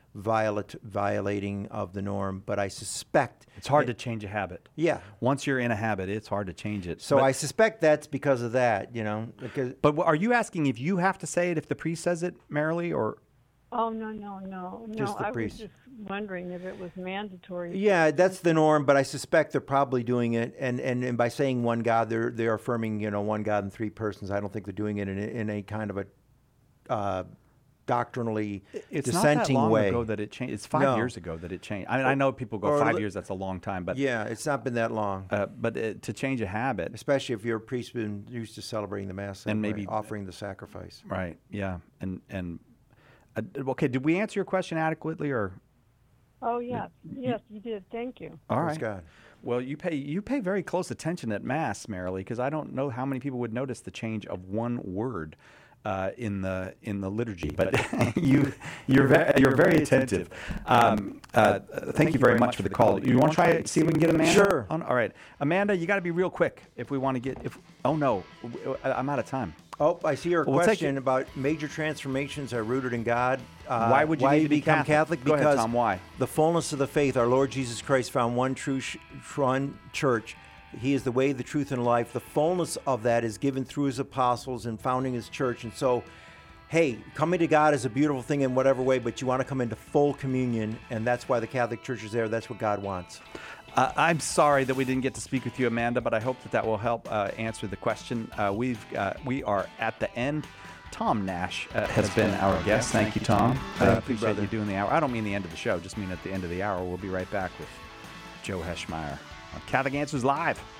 violating of the norm, but I suspect it's hard to change a habit. Yeah. Once you're in a habit, it's hard to change it. So I suspect that's because of that, because. But are you asking if you have to say it if the priest says it, Marilee, or? Oh, no. Just the I priest. was just wondering if it was mandatory. Yeah, that's the norm, but I suspect they're probably doing it, and by saying one God, they're affirming, one God in three persons. I don't think they're doing it in a kind of a doctrinally it's dissenting not that long way. Ago that it changed. It's 5 years ago that it changed. I mean, I know people go 5 years. That's a long time, but yeah, it's not been that long. But to change a habit, especially if you're a priest been used to celebrating the Mass and maybe offering the sacrifice, right? Yeah, and okay. Did we answer your question adequately, or? Oh yes, you did. Thank you. All right. Praise God. Well, you pay very close attention at Mass, Marilee, because I don't know how many people would notice the change of one word. in the liturgy, but you're very attentive. Thank you very much for the call. You want to try it? See if we can get Amanda? Sure. On? All right, Amanda, you got to be real quick if we want to get. Oh no, I'm out of time. Oh, I see your question about major transformations are rooted in God. Why would you need to become Catholic? Go Because ahead, Tom. Why? The fullness of the faith. Our Lord Jesus Christ found one true church. He is the way, the truth, and life. The fullness of that is given through his apostles and founding his church. And so, hey, coming to God is a beautiful thing in whatever way, but you want to come into full communion, and that's why the Catholic Church is there. That's what God wants. I'm sorry that we didn't get to speak with you, Amanda, but I hope that will help answer the question. We are at the end. Tom Nash has been our guest. Thank you, Tom. I appreciate you doing the hour. I don't mean the end of the show, just mean at the end of the hour. We'll be right back with Joe Heschmeyer on Catholic Answers Live.